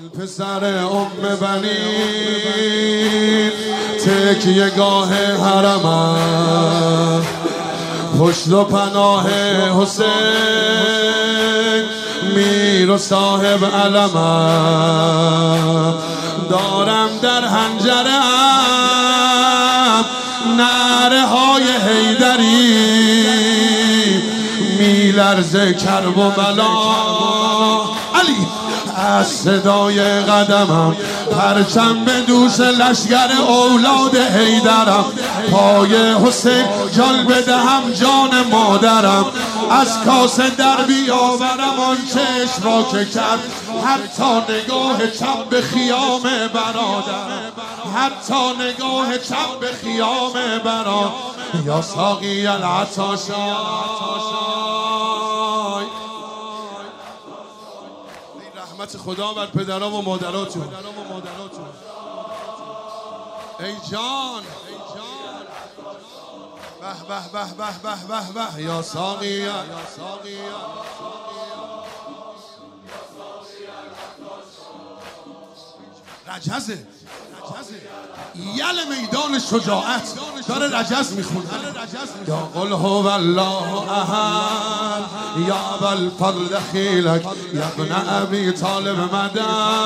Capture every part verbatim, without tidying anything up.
پسر ام بنی تکیه گاه حرمم، پشت و پناه حسین میر و صاحب علمم. دارم در حنجرم نعره های حیدری، میلرزه کرب و بلا علی از صدای قدمم. پرچم به دوش لشگر اولاد حیدرم، پای حسین جان بدهم جان مادرم. از کاسه در بیاورم آن چشم را که کرد حتی نگاه چپ به خیام برادرم، حتی نگاه چپ به خیام برادرم. یا ساقی العطاشای، رحمت خدا بر پدران و مادراتون. ای جان به به به به به به به یا ساقی رجزه یل میدان شجاعت داره رجز میخونه. یا قل هو الله احد یا ابل فضل خیلک یا ابن ابی طالب مدد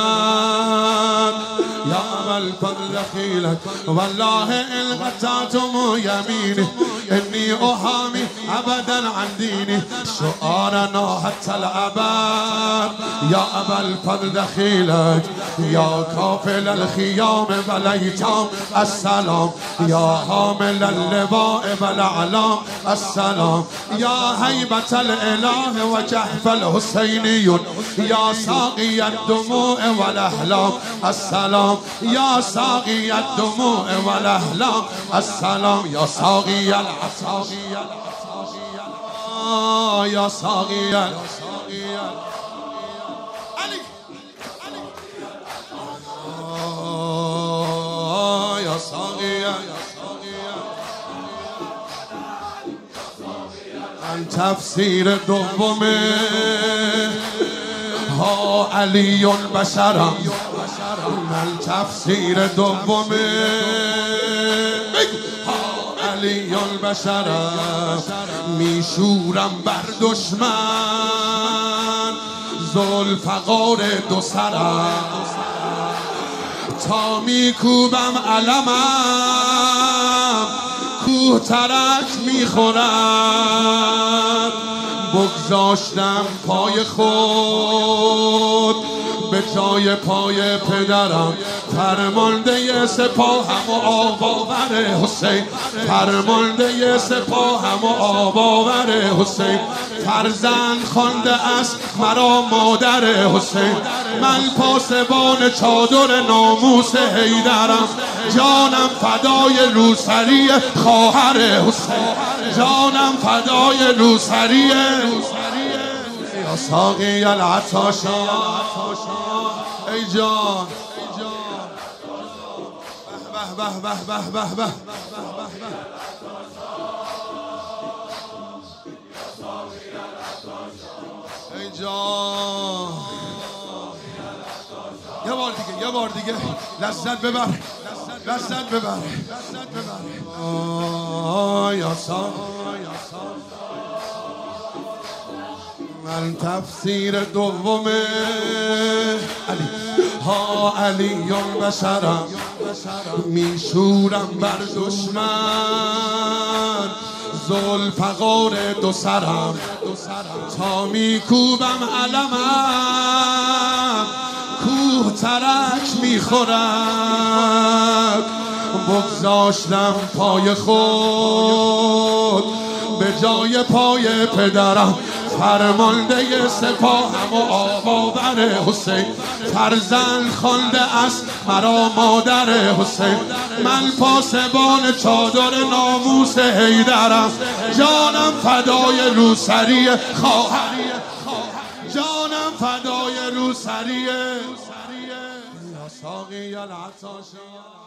یا ابل فضل خیلک والله ان قطعتم یمینی انی احامی ابدا عن دینی شعارنا حتی الابد یا ابل فضل خیلک یا کافل الخیام ولیتام السلام یا حامل اللواء والاعلام السلام یا هیبت الاله و جحف الحسینیون یا ساقی الدموع والاحلام السلام یا ساقی الدموع والاحلام السلام یا ساقی العصاقی یا ساقی من تفسیر دومه ها علی بشرم، من تفسیر دومه ها علی بشرم. میشورم بر دشمن ذوالفقار دو سرم، تا میکوبم علمم کوه ترک میخورد. بگذاشتم پای خود به جای پای پدرم، فرمانده سپاهم و آباور حسین، فرمانده سپاهم و آباور حسین. فرزند خوانده است مرا مادر حسین، من پاسبان چادر ناموس حیدرم. جانم فدای روسری خواهر حسین، جانم فدای روسری یا ساقی العطاشا. ای جان به به به به به به به. ای جان یه بار دیگه یه بار دیگه لذت ببر لذت ببر لذت ببر. یا ساقی من تفسیر دومه علی ها علی بشرم. میشورم بر دشمن ذوالفقار دو سرم، تا میکوبم علمم کوه ترک میخورد. بگذاشتم پای خود به جای پای پدرم، فرمانده سپاهم و آباور حسین. فرزند خوانده است مرا مادر حسین، من پاسبان چادر ناموس حیدرم. جانم فدای روسری خواهر، جانم فدای روسری یا ساقی العطاشا.